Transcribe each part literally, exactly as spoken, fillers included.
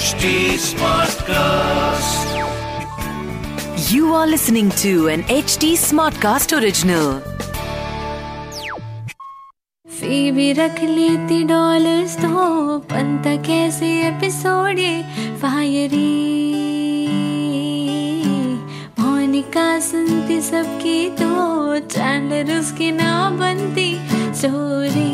H T Smartcast. You are listening to an H T Smartcast original. Phoebe रख लेती dollars तो बनता कैसे एपिसोड ये फायरी। मोनिका सुनती सबकी तो चैंडलर उसकी ना बनती स्टोरी।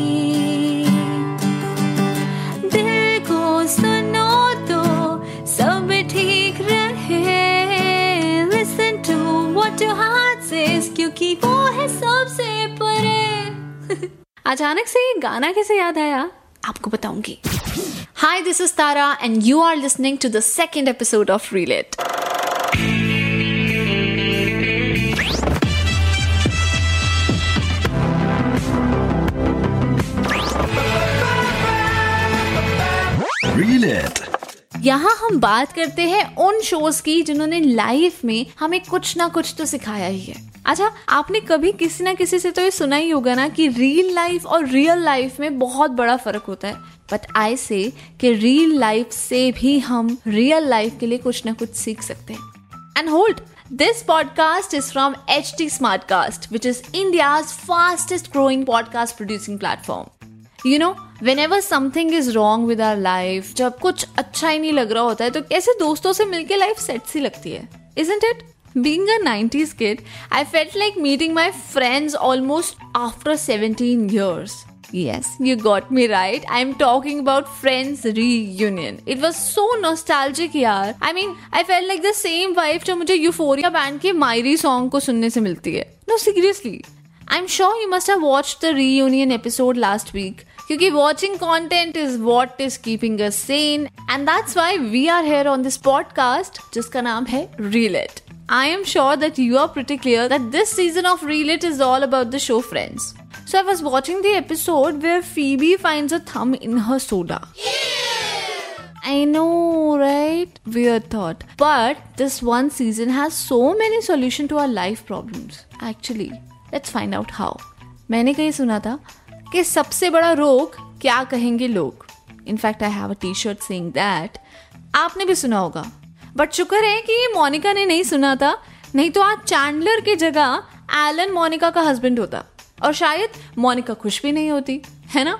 दिल को सुनो तो सब ठीक रहे। Listen to what your heart says क्योंकि वो है सबसे परे। अचानक से ये गाना कैसे याद आया आपको बताऊंगी। Hi, this is Tara and you are listening to the second episode of Reel It. Reel It. यहाँ हम बात करते हैं उन शोज की जिन्होंने लाइफ में हमें कुछ ना कुछ तो सिखाया ही है। अच्छा, आपने कभी किसी ना किसी से तो ये सुना ही होगा ना कि रियल लाइफ और रियल लाइफ में बहुत बड़ा फर्क होता है। बट आई से कि रियल लाइफ से भी हम रियल लाइफ के लिए कुछ ना कुछ सीख सकते हैं। And hold, this podcast is from H T Smartcast, which is India's fastest growing podcast producing platform. You know, whenever something is wrong with our life, जब कुछ अच्छा ही नहीं लग रहा होता है तो कैसे दोस्तों से मिलके लाइफ सेट सी लगती है, isn't it? Being a nineties kid, I felt like meeting my friends almost after seventeen years. Yes, you got me right. I'm talking about Friends Reunion. It was so nostalgic यार. I mean, I felt like the same vibe जो मुझे Euphoria band के Myri song को सुनने से मिलती है. No, seriously. I'm sure you must have watched the reunion episode last week. क्योंकि watching content is what is keeping us sane. And that's why we are here on this podcast जिसका नाम है Reel It. I am sure that you are pretty clear that this season of Reel It is all about the show Friends. So I was watching the episode where Phoebe finds a thumb in her soda. Yeah! I know, right? Weird thought. But this one season has so many solutions to our life problems. Actually, let's find out how. मैंने कहीं सुना था कि सबसे बड़ा रोग क्या कहेंगे लोग. In fact, I have a t-shirt saying that. आपने भी सुना होगा. बट शुक्र है कि ये मोनिका ने नहीं सुना था, नहीं तो आज चैंडलर की जगह एलन मोनिका का हस्बैंड होता और शायद मोनिका खुश भी नहीं होती, है ना?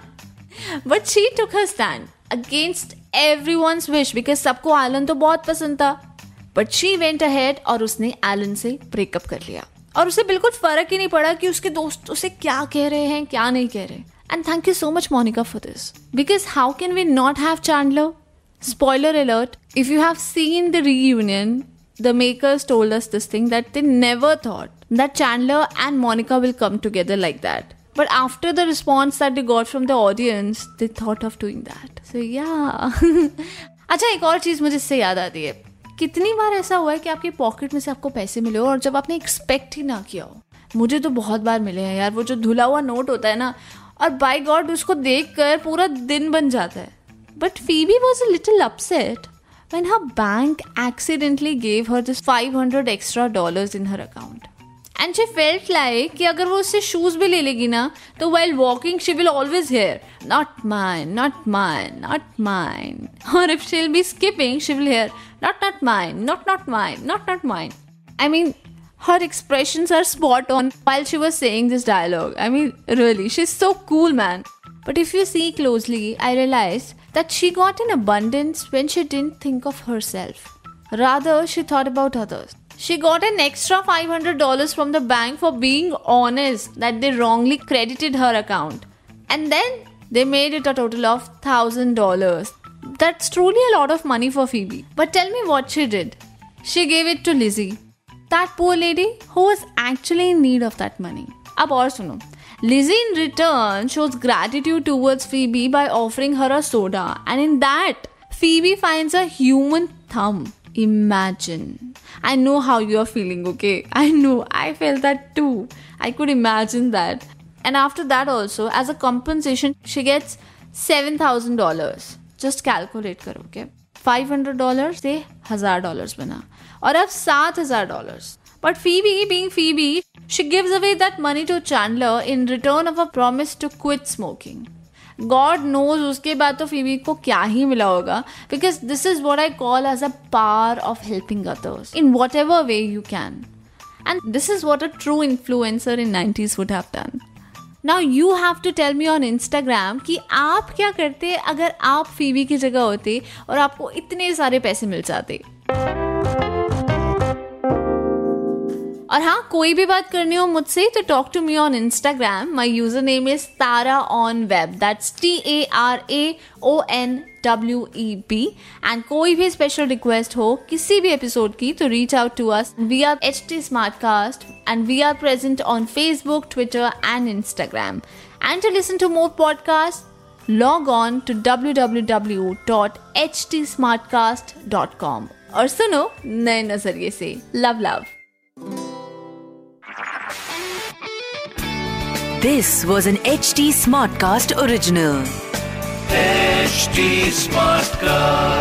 But she took her stand against everyone's wish because सबको एलन तो बहुत पसंद था। बट शी वेंट अहेड और उसने एलन से ब्रेकअप कर लिया और उसे बिल्कुल फर्क ही नहीं पड़ा कि उसके दोस्त उसे क्या कह रहे हैं क्या नहीं कह रहे। And thank you so much Monica for this because how can we not have Chandler? Spoiler alert, if you have seen the reunion, the makers told us this thing that they never thought that Chandler and Monica will come together like that. But after the response that they got from the audience, they thought of doing that. So yeah. अच्छा, एक और चीज़ मुझे इससे याद आती है। कितनी बार ऐसा हुआ है कि आपकी पॉकेट में से आपको पैसे मिले हो और जब आपने एक्सपेक्ट ही ना किया हो? मुझे तो बहुत बार मिले हैं यार। वो जो धुला हुआ नोट होता है ना, और बाय गॉड उसको देख कर पूरा दिन बन जाता है। But Phoebe was a little upset when her bank accidentally gave her this five hundred extra dollars in her account. And she felt like कि अगर वो उससे shoes भी ले लेगी ना, तो while walking she will always hear, not mine, not mine, not mine. Or if she'll be skipping, she will hear, not, not mine, not, not mine, not, not mine. I mean, her expressions are spot on while she was saying this dialogue. I mean, really, she's so cool, man. But if you see closely, I realized that she got in abundance when she didn't think of herself. Rather, she thought about others. She got an extra five hundred dollars from the bank for being honest that they wrongly credited her account. And then they made it a total of one thousand dollars. That's truly a lot of money for Phoebe. But tell me what she did. She gave it to Lizzie. That poor lady who was actually in need of that money. अब और सुनो. Lizzie in return shows gratitude towards Phoebe by offering her a soda, and in that, Phoebe finds a human thumb. Imagine. I know how you are feeling, okay? I know. I felt that too. I could imagine that. And after that also, as a compensation, she gets seven thousand dollars. Just calculate karo, okay? five hundred dollars से one thousand dollars बना और अब seven thousand dollars. But Phoebe, being Phoebe, she gives away that money to Chandler in return of a promise to quit smoking. God knows उसके बाद तो Phoebe को क्या ही मिला होगा, because this is what I call as a power of helping others in whatever way you can, and this is what a true influencer in nineties would have done. Now you have to tell me on Instagram कि आप क्या करते अगर आप Phoebe की जगह होते और आपको इतने सारे पैसे मिल जाते. और हाँ, कोई भी बात करनी हो मुझसे तो talk to me on Instagram. My user name is Tara on web, that's T A R A O N W E B. And कोई भी स्पेशल रिक्वेस्ट हो किसी भी एपिसोड की तो reach out to us. We are H T smartcast and we are present on Facebook, Twitter and Instagram. And to listen to more podcasts, log on to w w w dot h t smartcast dot com. और सुनो नए नजरिए से. Love, love. This was an H T Smartcast original. H T Smartcast.